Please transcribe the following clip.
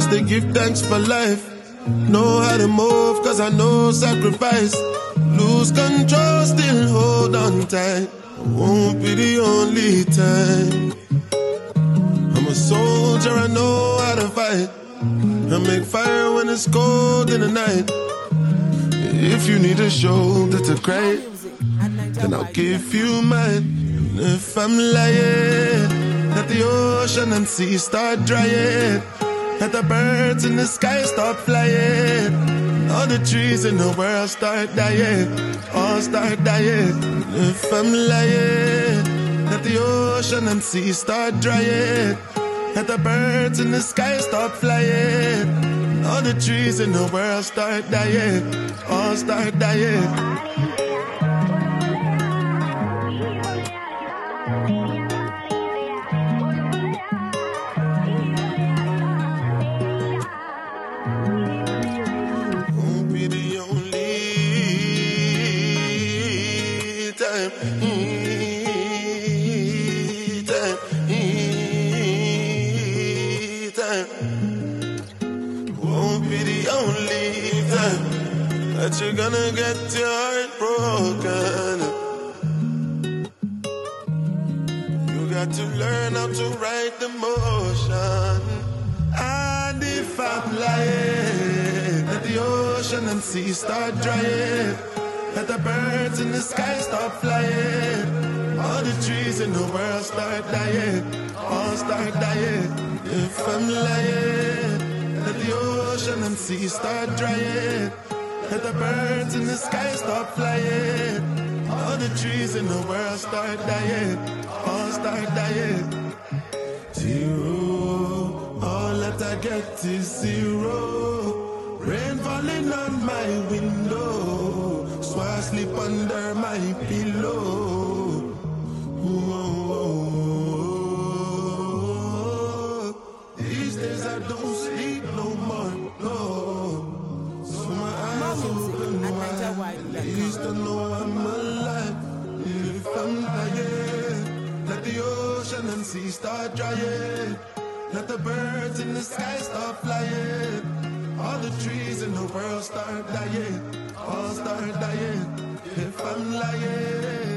they give thanks for life. Know how to move, cause I know sacrifice. Lose control, still hold on tight. Won't be the only time. I'm a soldier, I know how to fight. I make fire when it's cold in the night. If you need a shoulder to cry, then I'll give you mine. If I'm lying, let the ocean and sea start drying. Let the birds in the sky stop flying. All the trees in the world start dying. All start dying. If I'm lying, let the ocean and sea start drying. Let the birds in the sky stop flying. All the trees in the world start dying. All start dying. That you're gonna get your heart broken. You got to learn how to ride the motion. And if I'm lying, let the ocean and sea start drying. Let the birds in the sky stop flying. All the trees in the world start dying. All start dying. If I'm lying, let the ocean and sea start drying. Let the birds in the sky stop flying. All the trees in the world start dying. All start dying. Zero, all that I get is zero. Rain falling on my window, so I sleep under my pillow. Whoa. These days I don't sleep no more, no. At least I know I'm alive. If I'm lying, let the ocean and sea start drying. Let the birds in the sky start flying. All the trees in the world start dying. All start dying. If I'm lying.